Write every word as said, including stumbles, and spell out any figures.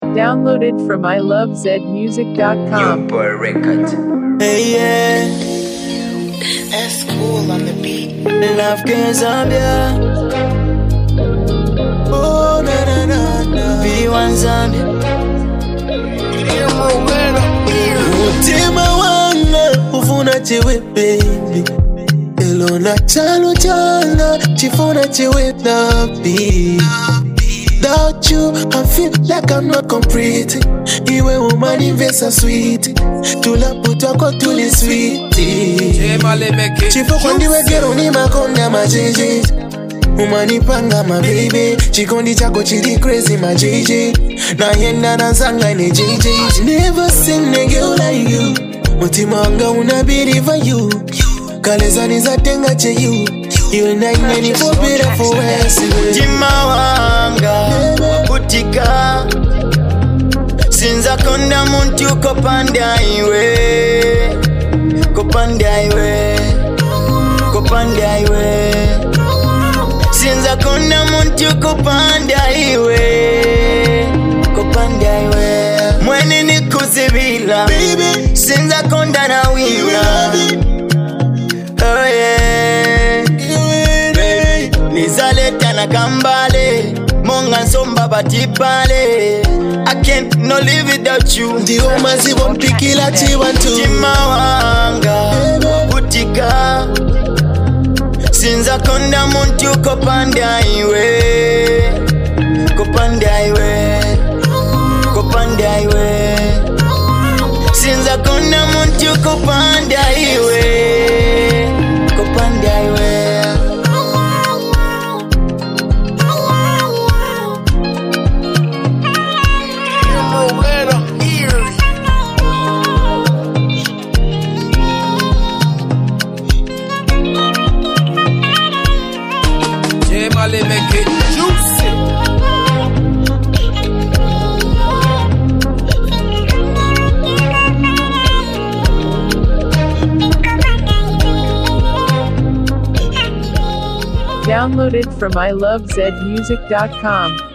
Downloaded from I love zed music dot com. Boy record. Hey, yeah. That's cool on the beat. Love King Zambia. Oh, na na na na. V one Zambia. Mutima wanga ufuna chiwe baby. Elona chalo changa chifuna chiwe nabi. Without you, I feel like I'm not complete. Iwe woman invest sweet. Tula puto kwa tuli sweet. Chifo kwa ndiwe gero ni makonda majiji. Umani panga my baby. Chikondi chako chili crazy my J J. Na yenda na zanga ni J J. Never seen a girl like you. Mutima wanga unabiri for you. Kalezani za tenga che you. You and I many for better for worse. Mutima wanga kutika sinza konda muntu kopanda iwe kopanda iwe kopanda iwe sinza konda muntu kopanda iwe kopanda iwe mwene nikuzibila baby sinza konda na wina oh yeah baby nizaleta na kambale monga nsomba batipale I can't no live without you. Ndiyo mazibo mpikila chiwantu Mutima wanga kutika sinza konda muntu kopanda iwe kopanda iwe kopanda iwe sinza konda muntu kopanda iwe kopanda iwe Make it juicy. Downloaded from I love zed music dot com.